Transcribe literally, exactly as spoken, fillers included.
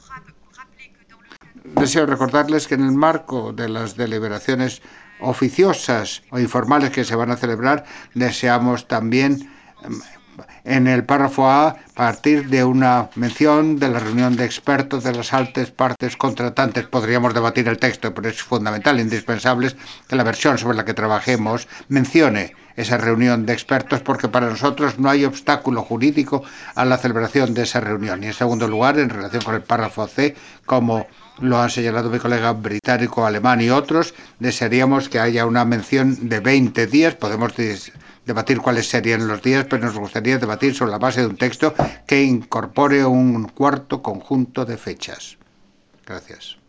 Deseo recordarles que en el marco de las deliberaciones oficiosas o informales que se van a celebrar, deseamos también en el párrafo A partir de una mención de la reunión de expertos de las altas partes contratantes. Podríamos debatir el texto, pero es fundamental, indispensable que la versión sobre la que trabajemos mencione esa reunión de expertos, porque para nosotros no hay obstáculo jurídico a la celebración de esa reunión. Y en segundo lugar, en relación con el párrafo C, como lo han señalado mi colega británico, alemán y otros, desearíamos que haya una mención de veinte días. Podemos debatir cuáles serían los días, pero nos gustaría debatir sobre la base de un texto que incorpore un cuarto conjunto de fechas. Gracias.